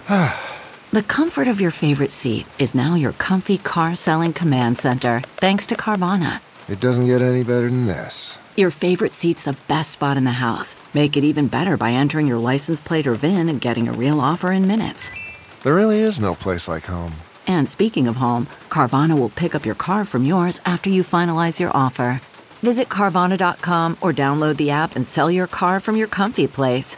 The comfort of your favorite seat is now your comfy car selling command center, thanks to Carvana. It doesn't get any better than this. Your favorite seat's the best spot in the house. Make it even better by entering your license plate or VIN and getting a real offer in minutes. There really is no place like home. And speaking of home, Carvana will pick up your car from yours after you finalize your offer. Visit Carvana.com or download the app and sell your car from your comfy place.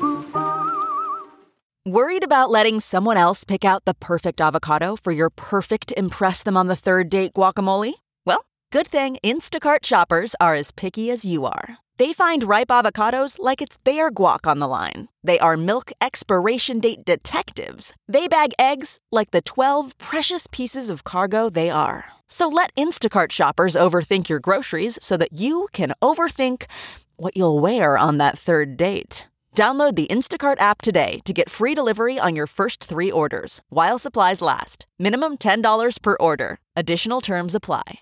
Worried about letting someone else pick out the perfect avocado for your perfect impress-them-on-the-third-date guacamole? Well, good thing Instacart shoppers are as picky as you are. They find ripe avocados like it's their guac on the line. They are milk expiration date detectives. They bag eggs like the 12 precious pieces of cargo they are. So let Instacart shoppers overthink your groceries so that you can overthink what you'll wear on that third date. Download the Instacart app today to get free delivery on your first 3 orders, while supplies last. Minimum $10 per order. Additional terms apply.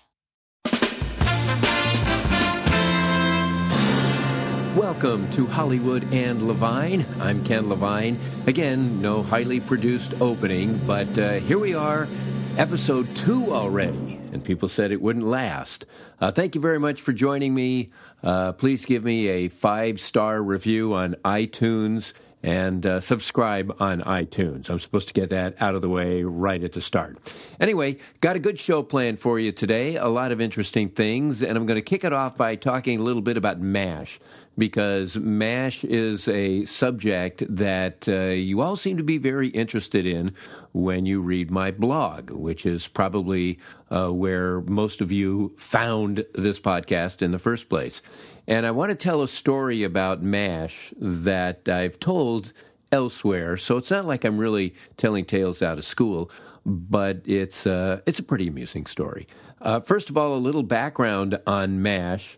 Welcome to Hollywood and Levine. I'm Ken Levine. Again, no highly produced opening, but here we are, episode 2 already, and people said it wouldn't last. Thank you very much for joining me. Please give me a 5-star review on iTunes and subscribe on iTunes. I'm supposed to get that out of the way right at the start. Anyway, got a good show planned for you today, a lot of interesting things, and I'm going to kick it off by talking a little bit about MASH, because MASH is a subject that you all seem to be very interested in when you read my blog, which is probably where most of you found this podcast in the first place. And I want to tell a story about MASH that I've told elsewhere, so it's not like I'm really telling tales out of school, but it's a pretty amusing story. First of all, a little background on MASH.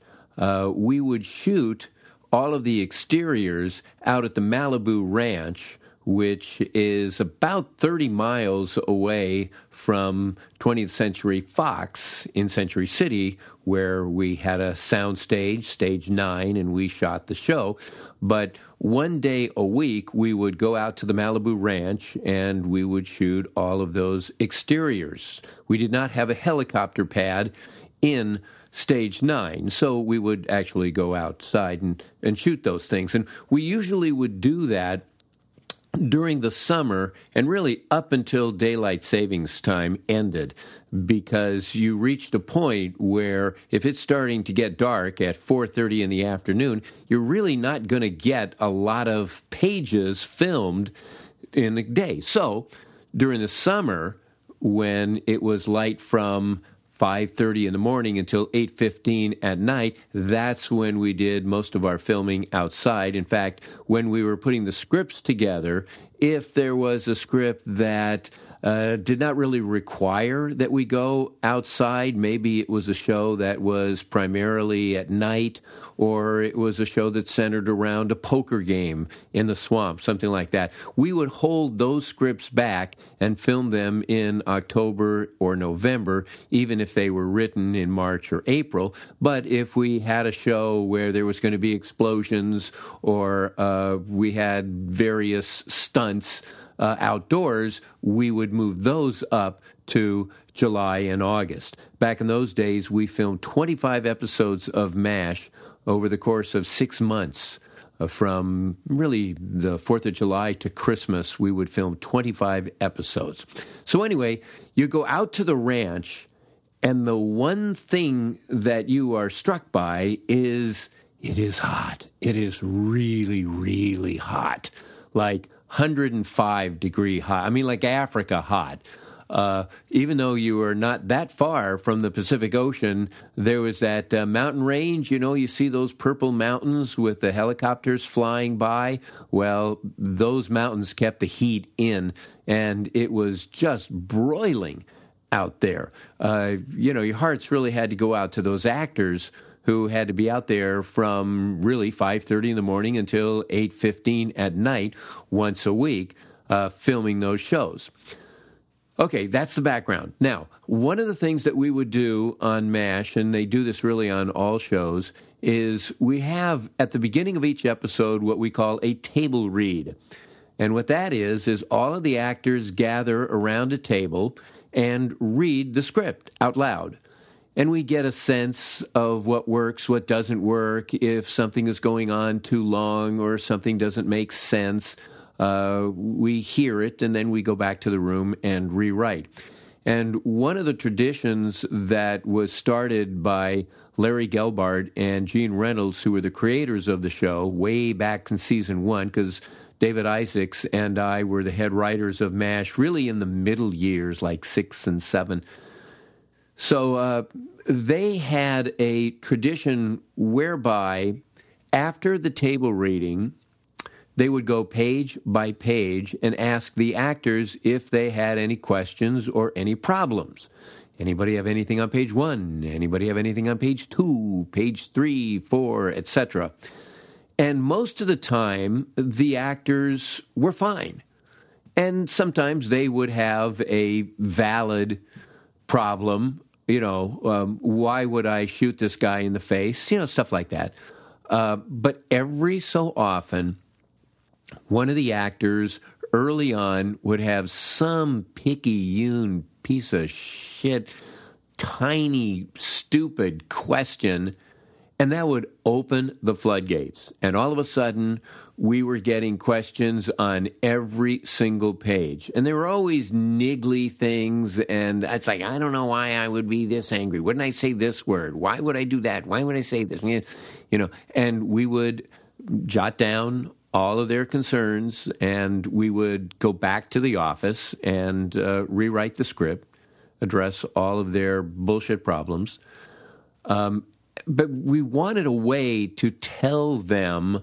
We would shoot all of the exteriors out at the Malibu Ranch, which is about 30 miles away from 20th Century Fox in Century City, where we had a sound stage, Stage 9, and we shot the show. But one day a week, we would go out to the Malibu Ranch, and we would shoot all of those exteriors. We did not have a helicopter pad in Stage 9, so we would actually go outside and shoot those things. And we usually would do that during the summer and really up until daylight savings time ended, because you reached a point where if it's starting to get dark at 4:30 in the afternoon, you're really not going to get a lot of pages filmed in the day. So during the summer, when it was light from 5:30 in the morning until 8:15 at night, that's when we did most of our filming outside. In fact, when we were putting the scripts together, if there was a script that did not really require that we go outside, maybe it was a show that was primarily at night, or it was a show that centered around a poker game in the swamp, something like that, we would hold those scripts back and film them in October or November, even if they were written in March or April. But if we had a show where there was going to be explosions, or we had various stunts outdoors, we would move those up to July and August. Back in those days, we filmed 25 episodes of MASH over the course of 6 months. From really the 4th of July to Christmas, we would film 25 episodes. So anyway, you go out to the ranch, and the one thing that you are struck by is it is hot. It is really, really hot. Like 105-degree hot. I mean, like Africa hot. Even though you were not that far from the Pacific Ocean, there was that mountain range. You know, you see those purple mountains with the helicopters flying by. Well, those mountains kept the heat in, and it was just broiling out there. Your hearts really had to go out to those actors who had to be out there from really 5:30 in the morning until 8:15 at night once a week, filming those shows. Okay, that's the background. Now, one of the things that we would do on MASH, and they do this really on all shows, is we have at the beginning of each episode what we call a table read. And what that is all of the actors gather around a table and read the script out loud. And we get a sense of what works, what doesn't work, if something is going on too long or something doesn't make sense. We hear it, and then we go back to the room and rewrite. And one of the traditions that was started by Larry Gelbart and Gene Reynolds, who were the creators of the show way back in season 1, because David Isaacs and I were the head writers of MASH really in the middle years, like 6 and 7. So they had a tradition whereby after the table reading, they would go page by page and ask the actors if they had any questions or any problems. Anybody have anything on page 1? Anybody have anything on page 2, page 3, 4, etc.? And most of the time, the actors were fine. And sometimes they would have a valid problem. Why would I shoot this guy in the face? Stuff like that. But every so often, one of the actors early on would have some picayune piece of shit, tiny, stupid question, and that would open the floodgates. And all of a sudden, we were getting questions on every single page. And there were always niggly things, and it's like, I don't know why I would be this angry. Wouldn't I say this word? Why would I do that? Why would I say this? And we would jot down all of their concerns, and we would go back to the office and rewrite the script, address all of their bullshit problems. But we wanted a way to tell them,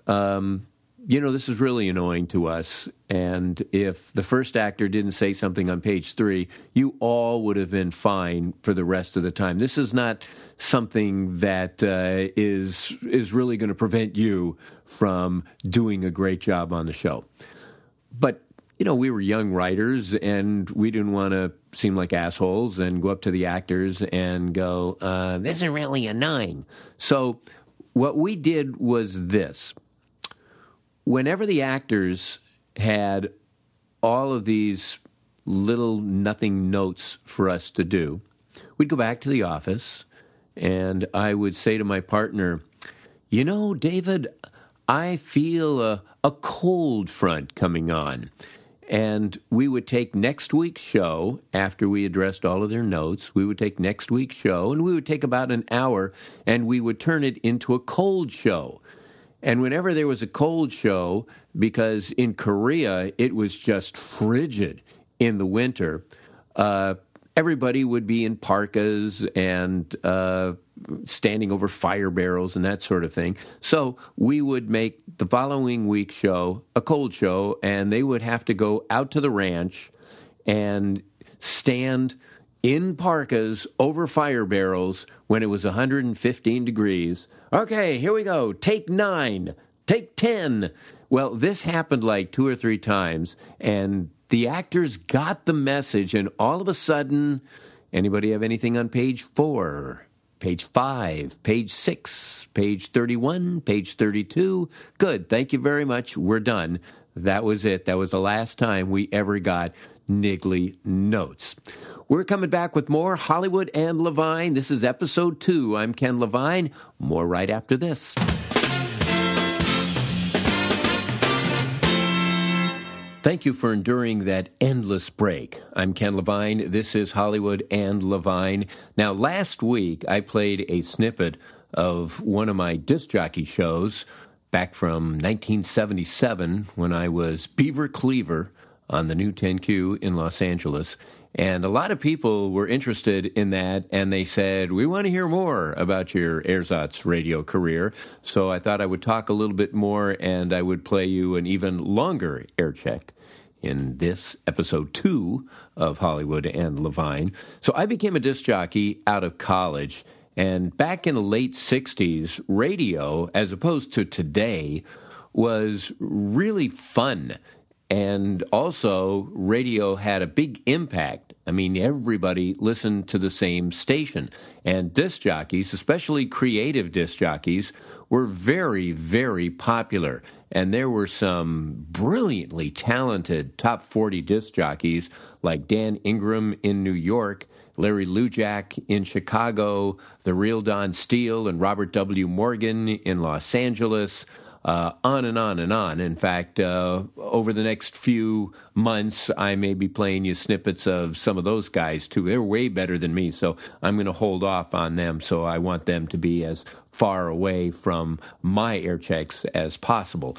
this is really annoying to us. And if the first actor didn't say something on page 3, you all would have been fine for the rest of the time. This is not something that is really going to prevent you from doing a great job on the show. But we were young writers, and we didn't want to seem like assholes and go up to the actors and go, this is really annoying. So what we did was this. Whenever the actors had all of these little nothing notes for us to do, we'd go back to the office, and I would say to my partner, David, I feel a cold front coming on. And we would take next week's show, after we addressed all of their notes, we would take next week's show, and we would take about an hour, and we would turn it into a cold show. And whenever there was a cold show, because in Korea it was just frigid in the winter, everybody would be in parkas and standing over fire barrels and that sort of thing. So we would make the following week's show a cold show, and they would have to go out to the ranch and stand in parkas over fire barrels when it was 115 degrees. Okay, here we go. Take 9. Take 10. Well, this happened like 2 or 3 times, and the actors got the message, and all of a sudden, anybody have anything on page 4? Page 5, page 6, page 31, page 32. Good, thank you very much. We're done. That was it. That was the last time we ever got niggly notes. We're coming back with more Hollywood and Levine. This is episode 2. I'm Ken Levine. More right after this. Thank you for enduring that endless break. I'm Ken Levine. This is Hollywood and Levine. Now, last week, I played a snippet of one of my disc jockey shows back from 1977 when I was Beaver Cleaver on the new 10Q in Los Angeles. And a lot of people were interested in that, and they said, we want to hear more about your ersatz radio career. So I thought I would talk a little bit more, and I would play you an even longer air check in this episode 2 of Hollywood and Levine. So I became a disc jockey out of college, and back in the late 60s, radio, as opposed to today, was really fun. And also, radio had a big impact. I mean, everybody listened to the same station. And disc jockeys, especially creative disc jockeys, were very, very popular. And there were some brilliantly talented top 40 disc jockeys like Dan Ingram in New York, Larry Lujak in Chicago, the real Don Steele and Robert W. Morgan in Los Angeles, on and on and on. In fact, over the next few months, I may be playing you snippets of some of those guys, too. They're way better than me, so I'm going to hold off on them. So I want them to be as far away from my air checks as possible.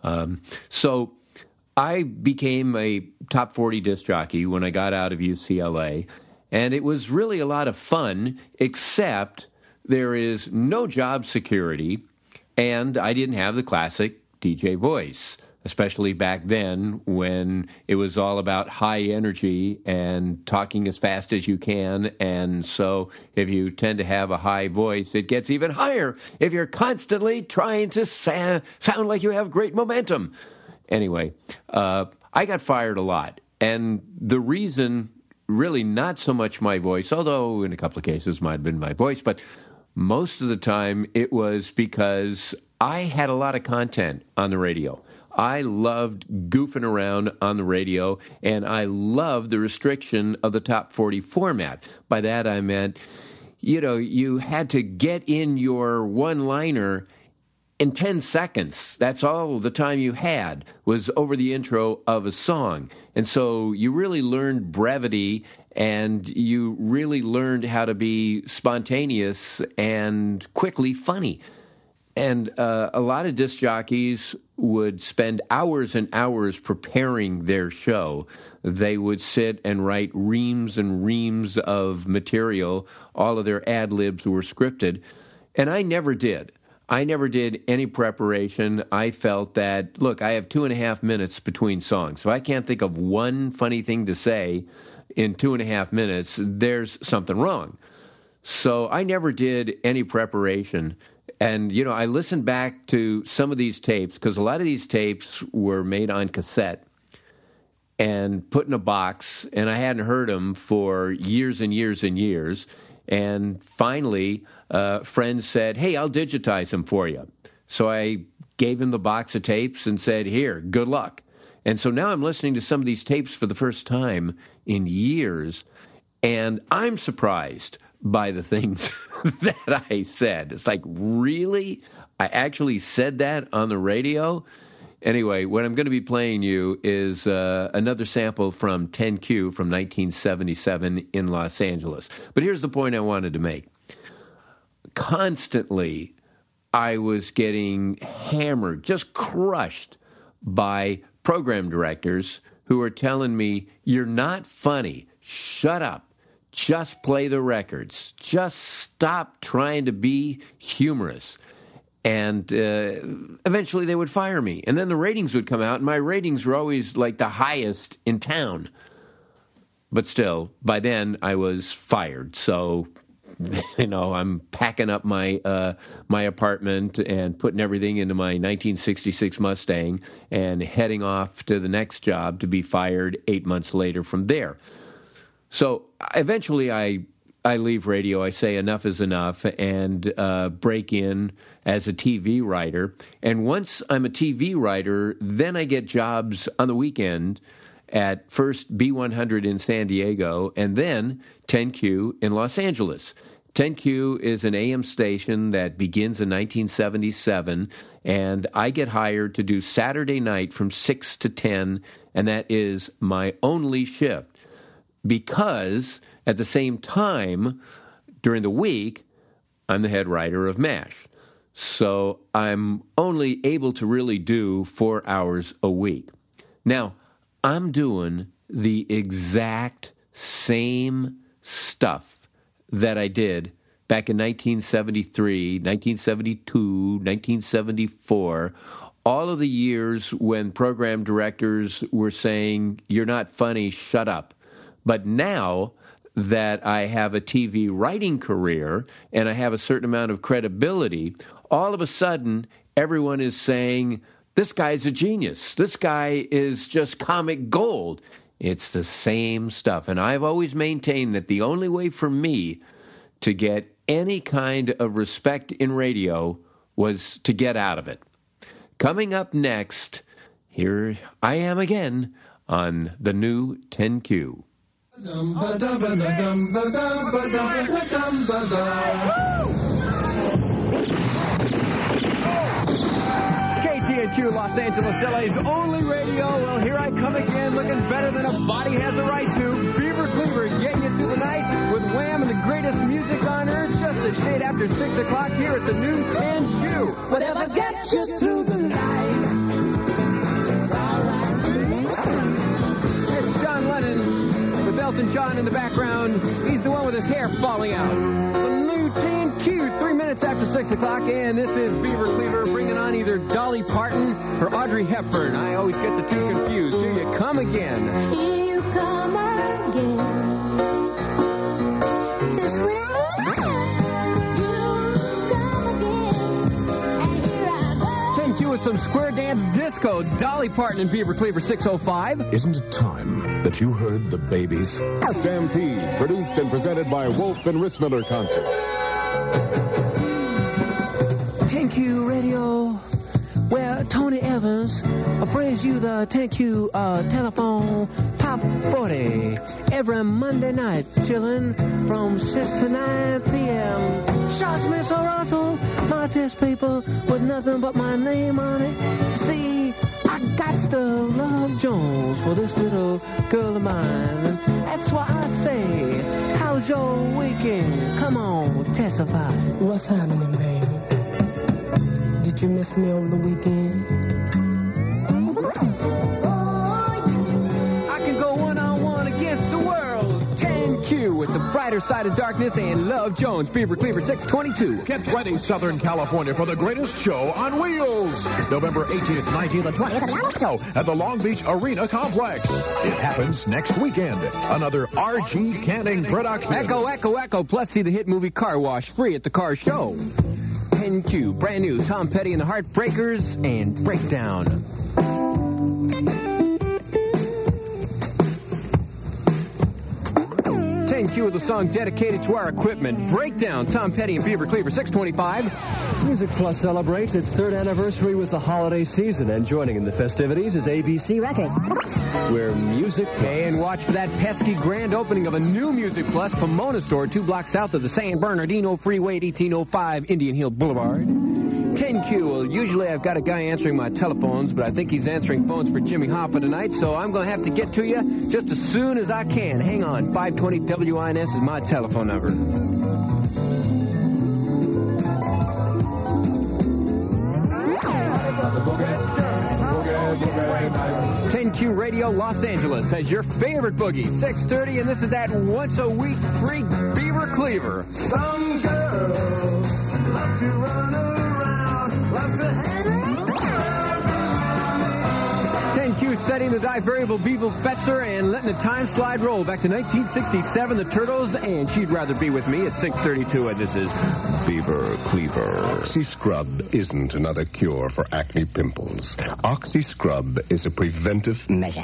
So I became a top 40 disc jockey when I got out of UCLA, and it was really a lot of fun, except there is no job security, and I didn't have the classic DJ voice, especially back then when it was all about high energy and talking as fast as you can. And so if you tend to have a high voice, it gets even higher if you're constantly trying to sound like you have great momentum. Anyway, I got fired a lot. And the reason, really not so much my voice, although in a couple of cases might have been my voice, but most of the time it was because I had a lot of content on the radio. I loved goofing around on the radio, and I loved the restriction of the top 40 format. By that I meant, you had to get in your one-liner in 10 seconds. That's all the time you had was over the intro of a song. And so you really learned brevity, and you really learned how to be spontaneous and quickly funny. And a lot of disc jockeys would spend hours and hours preparing their show. They would sit and write reams and reams of material. All of their ad libs were scripted. And I never did. I never did any preparation. I felt that, look, I have 2.5 minutes between songs. So I can't think of one funny thing to say in 2.5 minutes. There's something wrong. So I never did any preparation. And, I listened back to some of these tapes, because a lot of these tapes were made on cassette and put in a box, and I hadn't heard them for years and years and years. And finally, friends said, hey, I'll digitize them for you. So I gave him the box of tapes and said, here, good luck. And so now I'm listening to some of these tapes for the first time in years, and I'm surprised by the things that I said. It's like, really? I actually said that on the radio? Anyway, what I'm going to be playing you is another sample from 10Q from 1977 in Los Angeles. But here's the point I wanted to make. Constantly, I was getting hammered, just crushed by program directors who were telling me, you're not funny, shut up. Just play the records. Just stop trying to be humorous. And eventually they would fire me. And then the ratings would come out, and my ratings were always like the highest in town. But still, by then I was fired. So, I'm packing up my apartment and putting everything into my 1966 Mustang and heading off to the next job to be fired 8 months later from there. So eventually I leave radio. I say enough is enough and break in as a TV writer. And once I'm a TV writer, then I get jobs on the weekend at first B100 in San Diego and then 10Q in Los Angeles. 10Q is an AM station that begins in 1977, and I get hired to do Saturday night from 6 to 10, and that is my only shift. Because at the same time, during the week, I'm the head writer of MASH. So I'm only able to really do 4 hours a week. Now, I'm doing the exact same stuff that I did back in 1973, 1972, 1974, all of the years when program directors were saying, you're not funny, shut up. But now that I have a TV writing career and I have a certain amount of credibility, all of a sudden everyone is saying, this guy's a genius. This guy is just comic gold. It's the same stuff. And I've always maintained that the only way for me to get any kind of respect in radio was to get out of it. Coming up next, here I am again on the new 10Q. KTNQ Los Angeles, LA's only radio. Well, here I come again, looking better than a body has a right to. Beaver Cleaver getting you through the night with Wham and the greatest music on earth. Just a shade after 6 o'clock here at the new 10Q. Whatever gets you through the night, it's all right. It's John Lennon with Elton John in the background. He's the one with his hair falling out. The new 10Q, 3 minutes after 6 o'clock, and this is Beaver Cleaver bringing on either Dolly Parton or Audrey Hepburn. I always get the two confused. Here you come again. Here you come again. Just when I want you come again. And here I go. 10Q with some square dance disco. Dolly Parton and Beaver Cleaver 605. Isn't it time that you heard the babies? Stampede, produced and presented by Wolf and Rissmiller Concert. 10Q Radio. Well, Tony Evans brings you the 10Q telephone top 40 every Monday night, chilling from 6 to 9 p.m. Shots Miss Russell, my test paper with nothing but my name on it. See, I got to love Jones for this little girl of mine. That's why I say, how's your weekend? Come on, testify. What's happening, baby? Did you miss me over the weekend? I can go one-on-one against the world. 10Q with the brighter side of darkness and Love Jones. Beaver Cleaver 622. Get ready, Southern California, for the greatest show on wheels. November 18th, 19th, and 20th at the Long Beach Arena Complex. It happens next weekend. Another R.G. Canning production. Echo, echo, echo. Plus, see the hit movie Car Wash free at the car show. 10Q, brand new. Tom Petty and the Heartbreakers and Breakdown. 10Q with a song dedicated to our equipment. Breakdown, Tom Petty and Beaver Cleaver 625. Music Plus celebrates its 3rd anniversary with the holiday season, and joining in the festivities is ABC Records, where Music Plus. And watch for that pesky grand opening of a new Music Plus Pomona store 2 blocks south of the San Bernardino Freeway at 1805 Indian Hill Boulevard. 10Q. Well, usually I've got a guy answering my telephones, but I think he's answering phones for Jimmy Hoffa tonight, so I'm going to have to get to you just as soon as I can. Hang on. 520 WINS is my telephone number. 10Q Radio Los Angeles has your favorite boogie, 6:30, and this is that once-a-week free Beaver Cleaver. Some girls love to run around, love to hang around. 10Q setting the die variable Beeble Fetzer and letting the time slide roll back to 1967, the Turtles, and She'd Rather Be With Me at 6:32, and this is Beaver Cleaver. Oxy Scrub isn't another cure for acne pimples. Oxy Scrub is a preventive measure.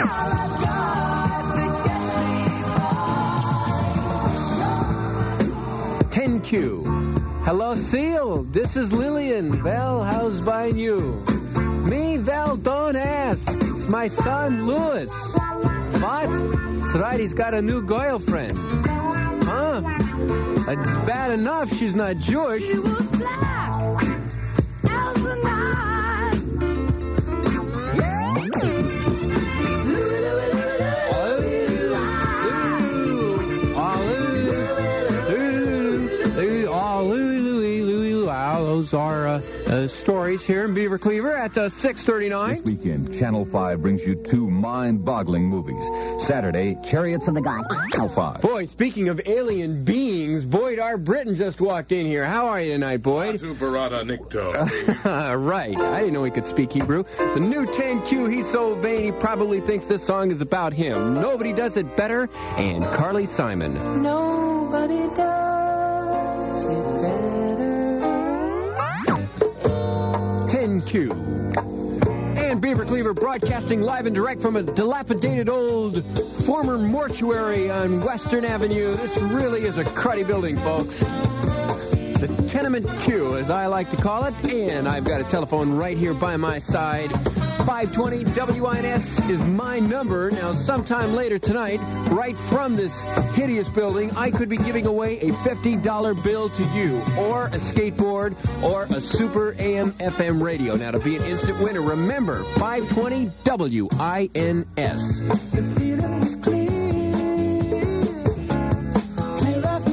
10Q. Hello, Seal. This is Lillian. Val, how's buying you? Me, Val, don't ask. It's my son, Louis. What? That's right, he's got a new girlfriend. Huh? It's bad enough she's not Jewish. She was black as the night. Those are stories here in Beaver Cleaver at 6:39. This weekend, Channel 5 brings you 2 mind-boggling movies. Saturday, Chariots of the Gods, Channel 5. Boy, speaking of alien beings, Boyd R. Britton just walked in here. How are you tonight, Boyd? Barada Nikto. Right. I didn't know he could speak Hebrew. The new 10Q, he's so vain he probably thinks this song is about him. Nobody does it better, and Carly Simon. Nobody does it better. 10Q. And Beaver Cleaver broadcasting live and direct from a dilapidated old former mortuary on Western Avenue. This really is a cruddy building, folks. the Tenement Q, as I like to call it, and I've got a telephone right here by my side. 520 WINS is my number. Now, sometime later tonight, right from this hideous building, I could be giving away a $50 bill to you, or a skateboard, or a Super AM FM radio. Now, to be an instant winner, remember, 520 WINS. The feeling was clear. Clear as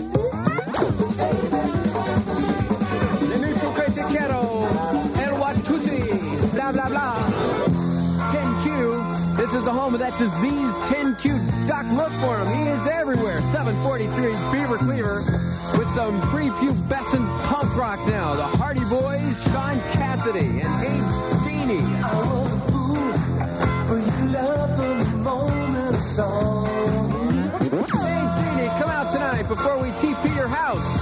Le mucho que te quiero, el Watusi, blah, blah, blah. 10Q, this is the home of that diseased 10Q. Doc, look for him. He is everywhere. 743 Beaver Cleaver with some prepubescent punk rock now. The Hardy Boys, Sean Cassidy, and Abe Deeney. I was a fool for your love from the moment I saw you. Abe Deeney, come out tonight before we TP your house.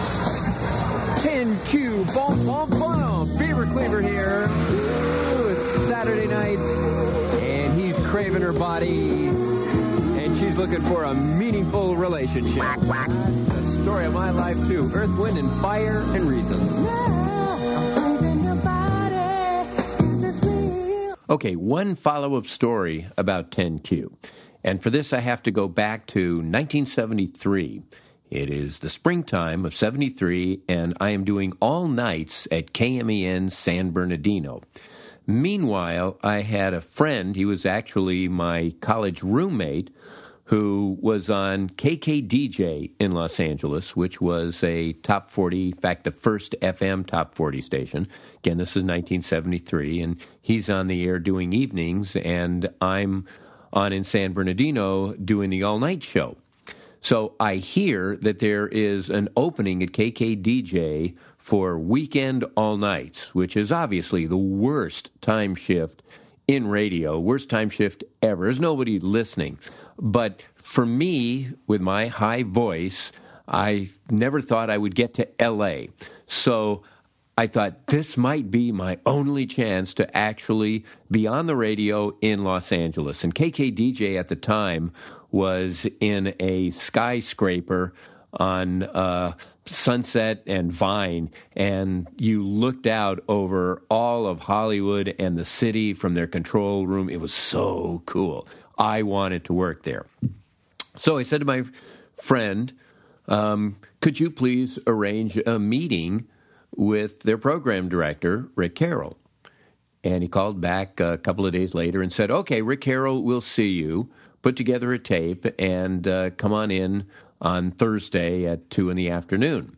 10Q, boom, boom, boom. Beaver Cleaver here. Ooh, it's Saturday night, and he's craving her body, and she's looking for a meaningful relationship. The story of my life, too. Earth, Wind, and Fire, and Reasons. Okay, one follow-up story about 10Q. And for this, I have to go back to 1973. It is the springtime of 73, and I am doing all nights at KMEN San Bernardino. Meanwhile, I had a friend, he was actually my college roommate, who was on KKDJ in Los Angeles, which was a top 40, in fact, the first FM top 40 station. Again, this is 1973, and he's on the air doing evenings, and I'm on in San Bernardino doing the all-night show. So I hear that there is an opening at KKDJ for weekend all nights, which is obviously the worst time shift in radio, worst time shift ever. There's nobody listening. But for me, with my high voice, I never thought I would get to L.A. So I thought this might be my only chance to actually be on the radio in Los Angeles. And KKDJ at the time was in a skyscraper on Sunset and Vine, and you looked out over all of Hollywood and the city from their control room. It was so cool. I wanted to work there. So I said to my friend, could you please arrange a meeting with their program director, Rick Carroll? And he called back a couple of days later and said, okay, Rick Carroll will see you. Put together a tape and come on in on Thursday at 2 in the afternoon.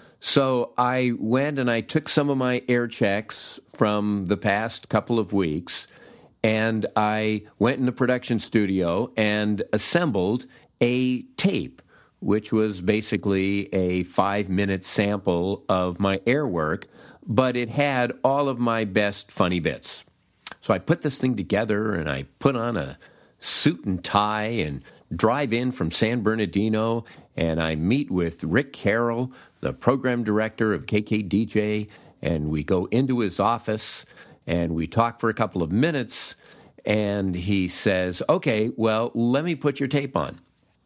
So I went and I took some of my air checks from the past couple of weeks, and I went in the production studio and assembled a tape, which was basically a 5-minute sample of my air work, but it had all of my best funny bits. So I put this thing together, and I put on a suit and tie and drive in from San Bernardino, and I meet with Rick Carroll, the program director of KKDJ, and we go into his office, and we talk for a couple of minutes, and he says, okay, well, let me put your tape on.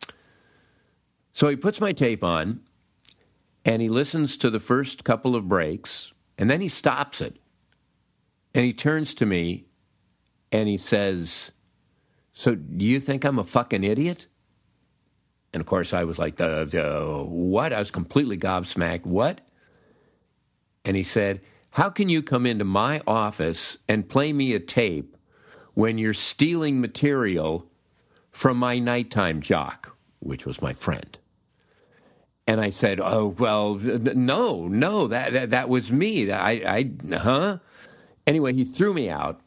So he puts my tape on, and he listens to the first couple of breaks, and then he stops it, and he turns to me, and he says, so do you think I'm a fucking idiot? And, of course, I was like, what? I was completely gobsmacked. What? And he said, how can you come into my office and play me a tape when you're stealing material from my nighttime jock, which was my friend? And I said, oh, well, no, that was me. Anyway, he threw me out.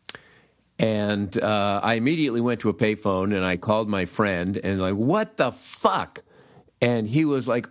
And I immediately went to a payphone, and I called my friend, and like, what the fuck? And he was like,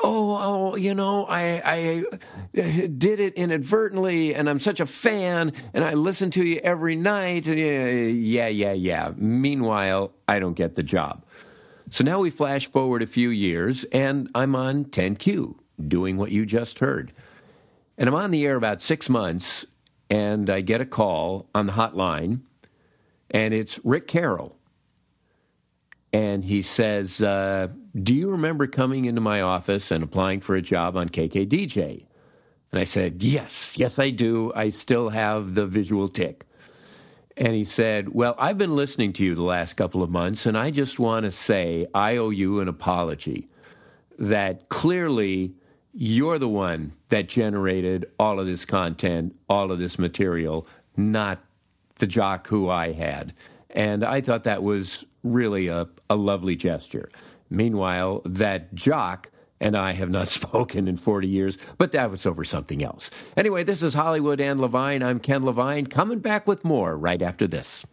I did it inadvertently, and I'm such a fan, and I listen to you every night. Yeah. Meanwhile, I don't get the job. So now we flash forward a few years, and I'm on 10Q, doing what you just heard. And I'm on the air about 6 months, and I get a call on the hotline, and it's Rick Carroll. And he says, do you remember coming into my office and applying for a job on KKDJ? And I said, yes, I do. I still have the visual tic. And he said, well, I've been listening to you the last couple of months, and I just want to say I owe you an apology that clearly you're the one that generated all of this content, all of this material, not the jock who I had. And I thought that was really a lovely gesture. Meanwhile, that jock and I have not spoken in 40 years, but that was over something else. Anyway, this is Hollywood and Levine. I'm Ken Levine, coming back with more right after this.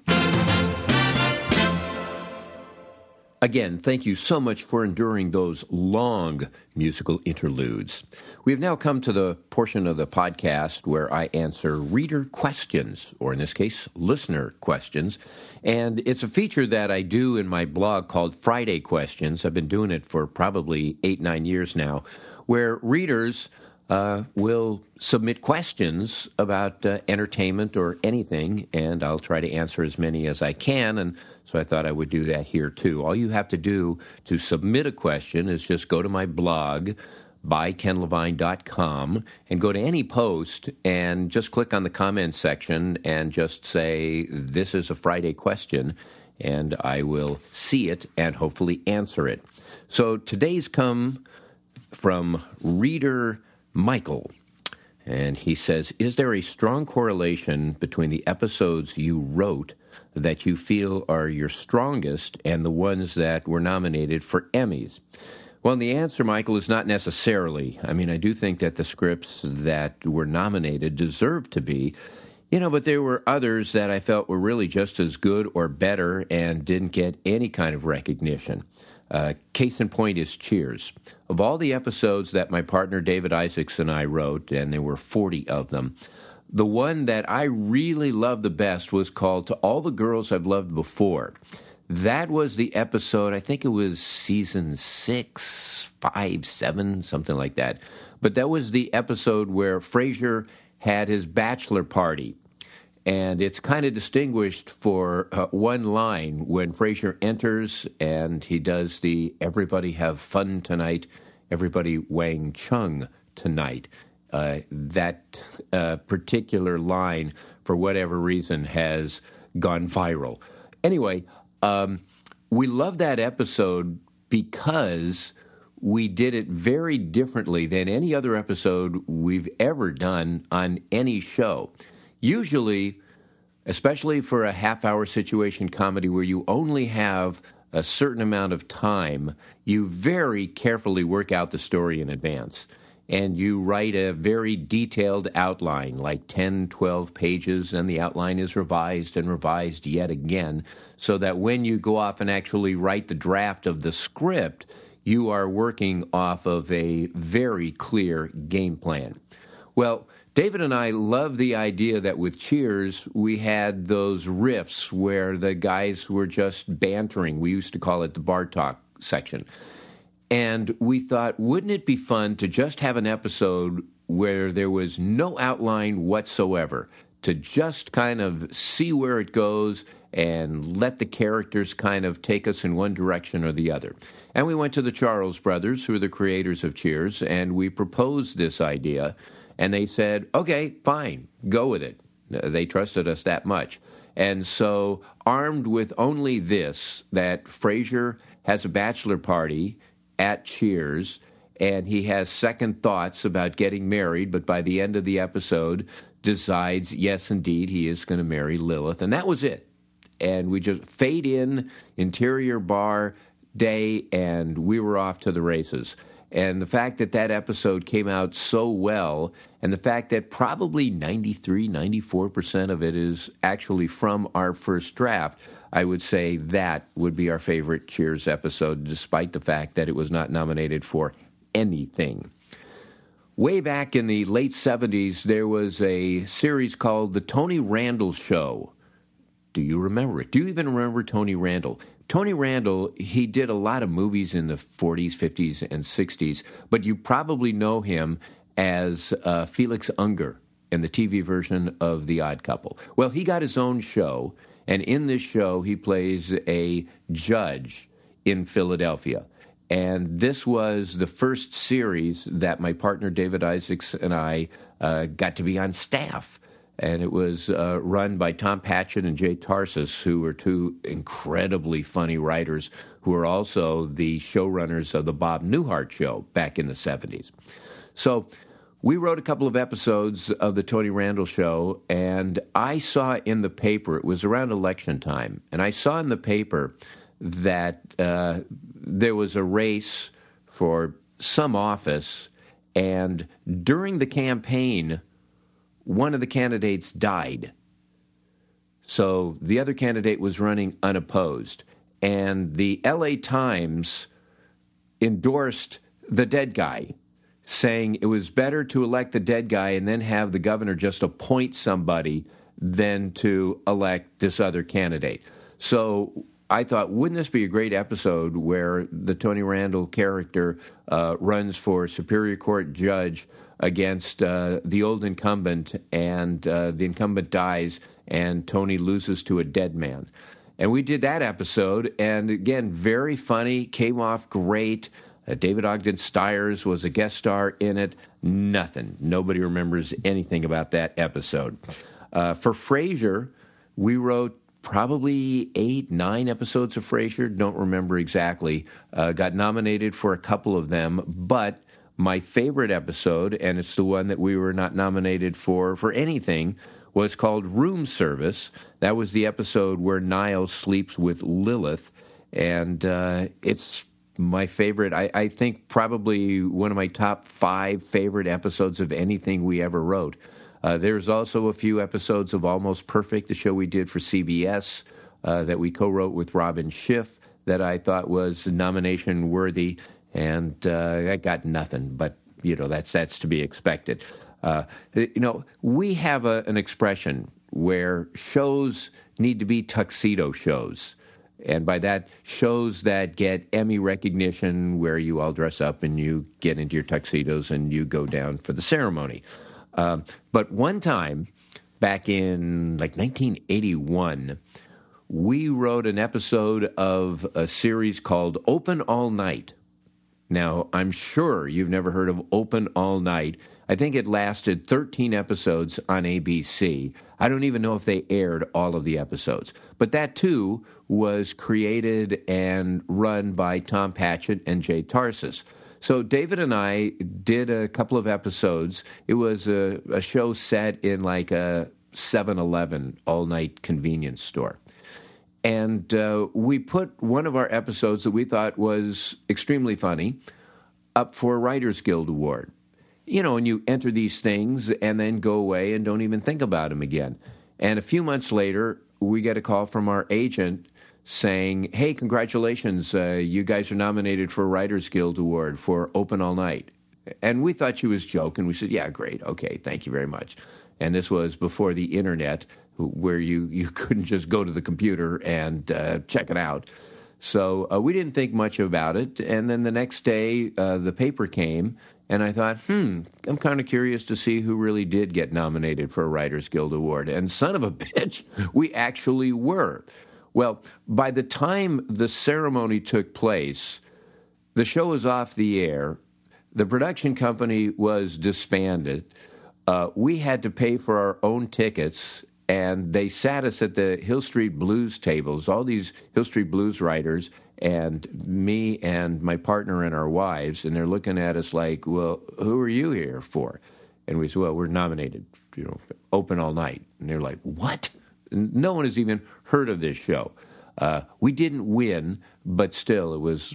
Again, thank you so much for enduring those long musical interludes. We have now come to the portion of the podcast where I answer reader questions, or in this case, listener questions. And it's a feature that I do in my blog called Friday Questions. I've been doing it for probably 8-9 years now, where readers will submit questions about entertainment or anything, and I'll try to answer as many as I can, and so I thought I would do that here too. All you have to do to submit a question is just go to my blog, bykenlevine.com, and go to any post and just click on the comments section and just say, this is a Friday question, and I will see it and hopefully answer it. So today's come from reader Michael, and he says, is there a strong correlation between the episodes you wrote that you feel are your strongest and the ones that were nominated for Emmys? Well, the answer, Michael, is not necessarily. I mean, I do think that the scripts that were nominated deserve to be, but there were others that I felt were really just as good or better and didn't get any kind of recognition. Case in point is Cheers. Of all the episodes that my partner David Isaacs and I wrote, and there were 40 of them, the one that I really loved the best was called To All the Girls I've Loved Before. That was the episode, I think it was season 6, 5, 7, something like that. But that was the episode where Frasier had his bachelor party. And it's kind of distinguished for one line when Frasier enters and he does the everybody have fun tonight, everybody Wang Chung tonight. That particular line, for whatever reason, has gone viral. Anyway, we love that episode because we did it very differently than any other episode we've ever done on any show. Usually, especially for a half-hour situation comedy where you only have a certain amount of time, you very carefully work out the story in advance. And you write a very detailed outline, like 10, 12 pages, and the outline is revised and revised yet again, so that when you go off and actually write the draft of the script, you are working off of a very clear game plan. Well, David and I love the idea that with Cheers, we had those riffs where the guys were just bantering. We used to call it the bar talk section. And we thought, wouldn't it be fun to just have an episode where there was no outline whatsoever, to just kind of see where it goes and let the characters kind of take us in one direction or the other. And we went to the Charles brothers, who are the creators of Cheers, and we proposed this idea. And they said, okay, fine, go with it. They trusted us that much. And so, armed with only this, that Frasier has a bachelor party at Cheers, and he has second thoughts about getting married, but by the end of the episode decides, yes, indeed, he is going to marry Lilith. And that was it. And we just fade in, interior bar, day, and we were off to the races. And the fact that that episode came out so well, and the fact that probably 93, 94% of it is actually from our first draft, I would say that would be our favorite Cheers episode, despite the fact that it was not nominated for anything. Way back in the late 70s, there was a series called The Tony Randall Show. Do you remember it? Do you even remember Tony Randall? Tony Randall, he did a lot of movies in the 40s, 50s, and 60s, but you probably know him as Felix Unger in the TV version of The Odd Couple. Well, he got his own show, and in this show, he plays a judge in Philadelphia. And this was the first series that my partner David Isaacs and I got to be on staff. And it was run by Tom Patchett and Jay Tarsis, who were two incredibly funny writers who were also the showrunners of the Bob Newhart Show back in the 70s. So we wrote a couple of episodes of the Tony Randall Show, and I saw in the paper, it was around election time, and I saw in the paper that there was a race for some office, and during the campaign, one of the candidates died. So the other candidate was running unopposed. And the LA Times endorsed the dead guy, saying it was better to elect the dead guy and then have the governor just appoint somebody than to elect this other candidate. So I thought, wouldn't this be a great episode where the Tony Randall character runs for Superior Court judge against the old incumbent, and the incumbent dies, and Tony loses to a dead man. And we did that episode, and again, very funny, came off great. David Ogden Stiers was a guest star in it. Nothing. Nobody remembers anything about that episode. For Frasier, we wrote probably 8, 9 episodes of Frasier. Don't remember exactly. Got nominated for a couple of them, but my favorite episode, and it's the one that we were not nominated for anything, was called Room Service. That was the episode where Niall sleeps with Lilith, and it's my favorite. I think probably one of my top 5 favorite episodes of anything we ever wrote. There's also a few episodes of Almost Perfect, the show we did for CBS that we co-wrote with Robin Schiff that I thought was nomination worthy, and I got nothing, but that's to be expected. We have an expression where shows need to be tuxedo shows. And by that, shows that get Emmy recognition, where you all dress up and you get into your tuxedos and you go down for the ceremony. But one time, back in 1981, we wrote an episode of a series called Open All Night. Now, I'm sure you've never heard of Open All Night. I think it lasted 13 episodes on ABC. I don't even know if they aired all of the episodes. But that, too, was created and run by Tom Patchett and Jay Tarsis. So David and I did a couple of episodes. It was a show set in like a 7-Eleven all-night convenience store. And we put one of our episodes that we thought was extremely funny up for a Writers Guild Award. And you enter these things and then go away and don't even think about them again. And a few months later, we get a call from our agent saying, hey, congratulations, you guys are nominated for a Writers Guild Award for Open All Night. And we thought she was joking. We said, yeah, great, okay, thank you very much. And this was before the internet, where you couldn't just go to the computer and check it out. So we didn't think much about it. And then the next day, the paper came, and I thought, I'm kind of curious to see who really did get nominated for a Writers Guild Award. And son of a bitch, we actually were. Well, by the time the ceremony took place, the show was off the air. The production company was disbanded. We had to pay for our own tickets, and they sat us at the Hill Street Blues tables, all these Hill Street Blues writers, and me and my partner and our wives, and they're looking at us like, well, who are you here for? And we said, well, we're nominated, Open All Night. And they're like, what? And no one has even heard of this show. We didn't win, but still, it was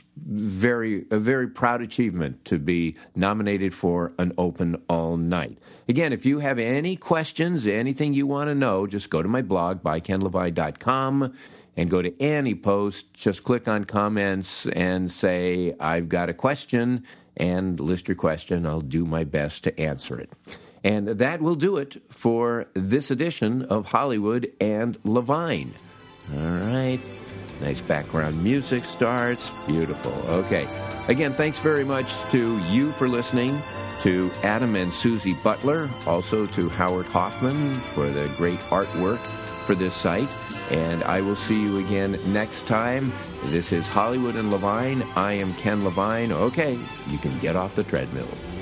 a very proud achievement to be nominated for an Open All Night. Again, if you have any questions, anything you want to know, just go to my blog, bykenlevine.com, and go to any post. Just click on comments and say, I've got a question, and list your question. I'll do my best to answer it. And that will do it for this edition of Hollywood and Levine. All right. Nice background music starts. Beautiful. Okay. Again, thanks very much to you for listening, to Adam and Susie Butler, also to Howard Hoffman for the great artwork for this site. And I will see you again next time. This is Hollywood and Levine. I am Ken Levine. Okay, you can get off the treadmill.